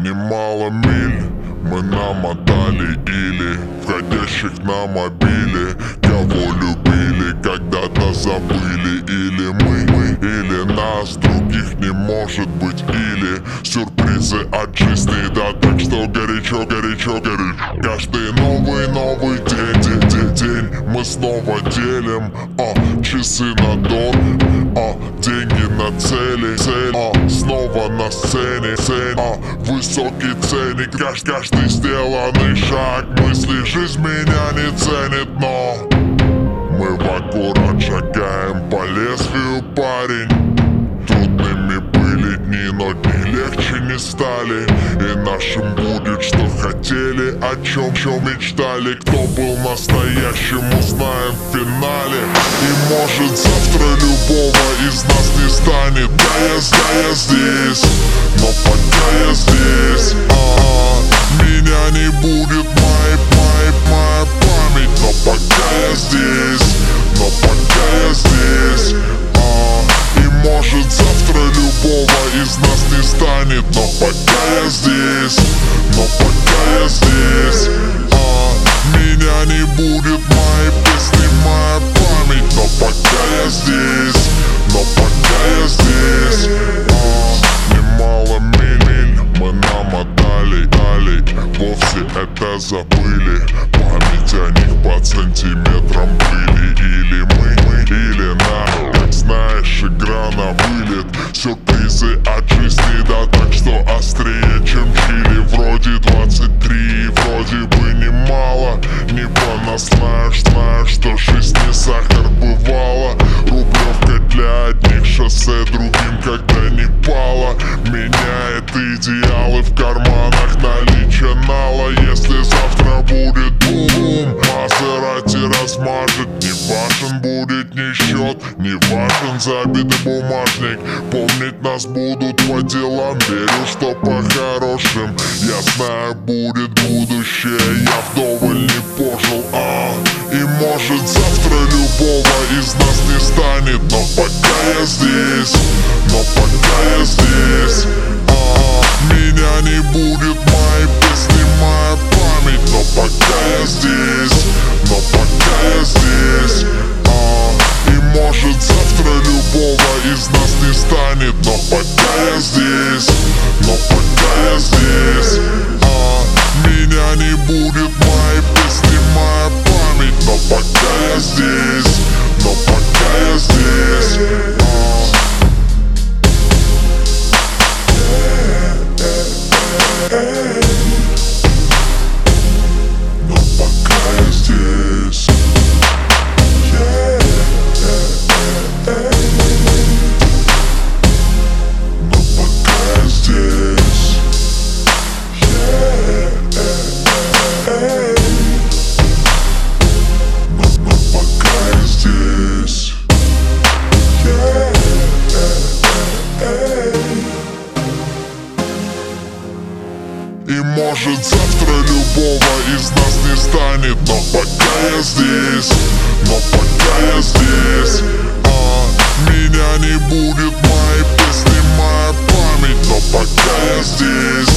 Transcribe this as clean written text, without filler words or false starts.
Немало миль мы намотали, или входящих на мобиле, кого любили, когда-то забыли. Или мы, или нас, других не может быть. Или сюрпризы от жизни, да, так что горячо, горячо, горячо. Каждый новый день мы снова делим часы на дор, деньги на цели, снова на сцене, высокий ценник. Каждый сделанный шаг мысли, жизнь меня не ценит, но мы в аккурат шагаем по лезвию, парень. Трудными были дни, но дни легче не стали. И нашим будет, что хотели, о чем мечтали. Кто был настоящим, узнаем в финале. И может завтра любого из нас не станет. Да, я здесь, но пока я здесь, меня не будет, моя память. Но пока я здесь, и может завтра любого из нас не станет. Но пока я здесь, меня не будет, мои песни, моя память. Но пока я здесь, немало миль мы намотали, вовсе это забыли. Память о них по сантиметрам были. Или мы, или нам, как знаешь, игра на вылет. Сюрпризы от жизни, да, так что острее, чем чили. Вроде 23, вроде бы немало. Не поносная, знаю, что жизнь не сахар бывала. Рублевка для одних, шоссе другим, когда не пало. Меняет идеалы, в карманах наличие нала. Если завтра будет бум, Мазерати размажет. Не важен будет ни счет, не важен забитый бумажник. Помнить нас будут по делам, верю, что по-хорошим. Я знаю, будет будущее, я вдоволь не пожил, И может завтра любого из нас не станет. Но пока я здесь, меня не будет, мои песни, моя память. Но пока я здесь, и может завтра любого из нас не станет. Но пока я здесь, меня не будет, мои песни, моя память. Но пока я здесь, Но пока я здесь, и может завтра любого из нас не станет. Но пока я здесь, меня не будет, мои песни, моя память. Но пока я здесь,